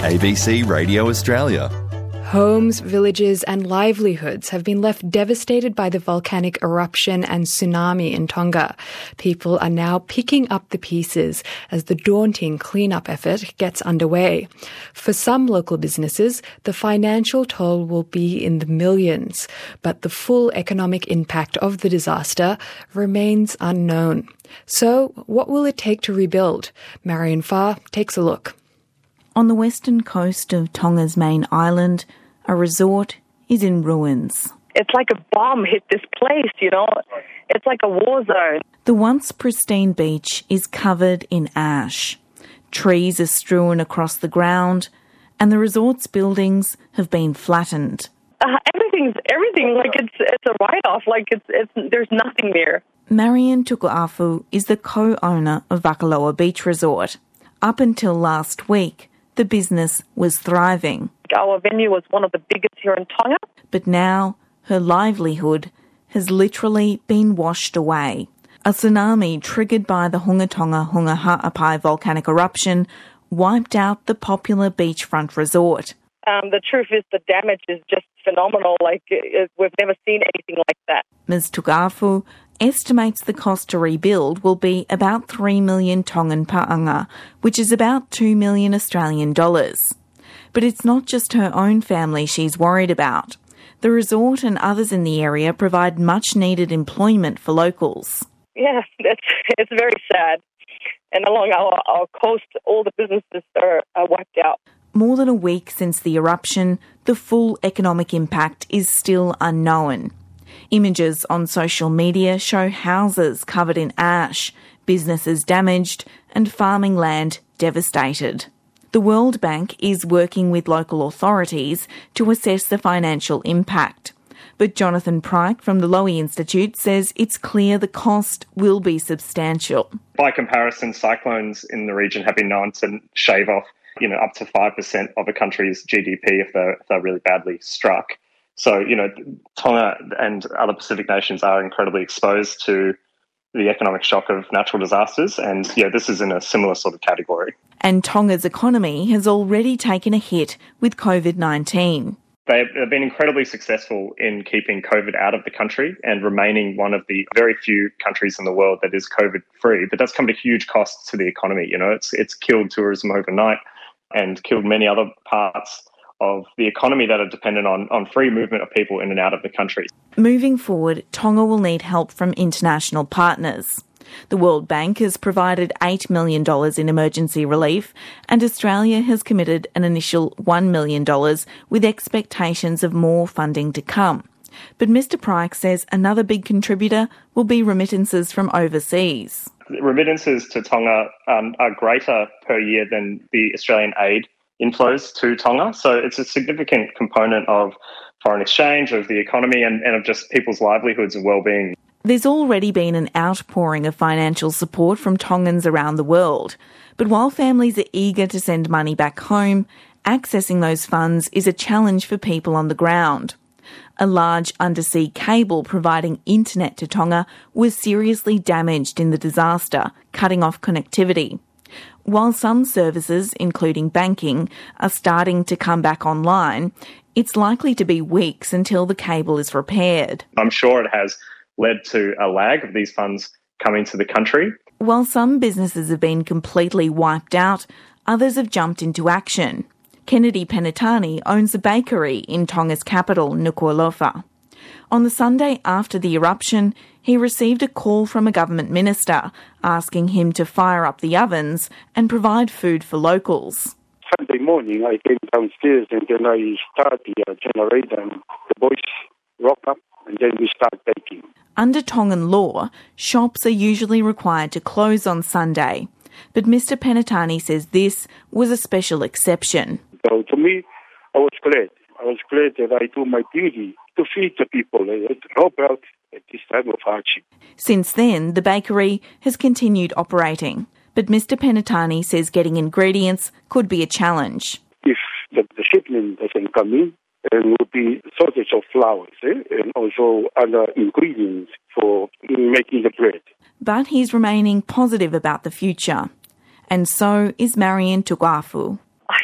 ABC Radio Australia. Homes, villages and livelihoods have been left devastated by the volcanic eruption and tsunami in Tonga. People are now picking up the pieces as the daunting cleanup effort gets underway. For some local businesses, the financial toll will be in the millions, but the full economic impact of the disaster remains unknown. So, what will it take to rebuild? Marion Farr takes a look. On the western coast of Tonga's main island, a resort is in ruins. It's like a bomb hit this place, you know. It's like a war zone. The once pristine beach is covered in ash. Trees are strewn across the ground, and the resort's buildings have been flattened. Everything. Like it's a write-off. Like it's there's nothing there. Marion Tukuafu is the co-owner of Vakaloa Beach Resort. Up until last week, the business was thriving. Our venue was one of the biggest here in Tonga. But now her livelihood has literally been washed away. A tsunami triggered by the Hungatonga Hunga Ha'apai volcanic eruption wiped out the popular beachfront resort. The truth is the damage is just phenomenal. We've never seen anything like that. Ms Tukuafu estimates the cost to rebuild will be about 3 million Tongan pa'anga, which is about 2 million Australian dollars. But it's not just her own family she's worried about. The resort and others in the area provide much-needed employment for locals. Yeah, it's very sad. And along our coast, all the businesses are wiped out. More than a week since the eruption, the full economic impact is still unknown. Images on social media show houses covered in ash, businesses damaged, and farming land devastated. The World Bank is working with local authorities to assess the financial impact. But Jonathan Pryke from the Lowy Institute says it's clear the cost will be substantial. By comparison, cyclones in the region have been known to shave off, up to 5% of a country's GDP if they're really badly struck. So, Tonga and other Pacific nations are incredibly exposed to the economic shock of natural disasters, and this is in a similar sort of category. And Tonga's economy has already taken a hit with COVID-19. They've been incredibly successful in keeping COVID out of the country and remaining one of the very few countries in the world that is COVID-free, but that's come at a huge cost to the economy. It's killed tourism overnight and killed many other parts of the economy that are dependent on free movement of people in and out of the country. Moving forward, Tonga will need help from international partners. The World Bank has provided $8 million in emergency relief, and Australia has committed an initial $1 million with expectations of more funding to come. But Mr Pryke says another big contributor will be remittances from overseas. Remittances to Tonga are greater per year than the Australian aid inflows to Tonga. So it's a significant component of foreign exchange, of the economy and of just people's livelihoods and well-being. There's already been an outpouring of financial support from Tongans around the world. But while families are eager to send money back home, accessing those funds is a challenge for people on the ground. A large undersea cable providing internet to Tonga was seriously damaged in the disaster, cutting off connectivity. While some services, including banking, are starting to come back online, it's likely to be weeks until the cable is repaired. I'm sure it has led to a lag of these funds coming to the country. While some businesses have been completely wiped out, others have jumped into action. Kennedy Penitani owns a bakery in Tonga's capital, Nuku'alofa. On the Sunday after the eruption, he received a call from a government minister asking him to fire up the ovens and provide food for locals. Sunday morning, I came downstairs and then I started the generator and the boys rock up and then we start baking. Under Tongan law, shops are usually required to close on Sunday. But Mr Penitani says this was a special exception. So to me, I was glad. I was glad that I do my duty to feed the people and help out at this time of hardship. Since then, the bakery has continued operating. But Mr Penitani says getting ingredients could be a challenge. If the shipment doesn't come in, there will be shortage of flour and also other ingredients for making the bread. But he's remaining positive about the future. And so is Marion Tukuafu. I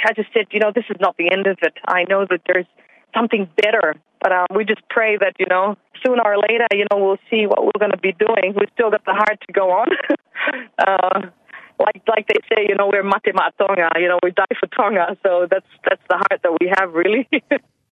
I just said, this is not the end of it. I know that there's something better, but we just pray that, sooner or later, we'll see what we're going to be doing. We've still got the heart to go on. Like they say, we're mate ma Tonga, we die for Tonga. So that's the heart that we have, really.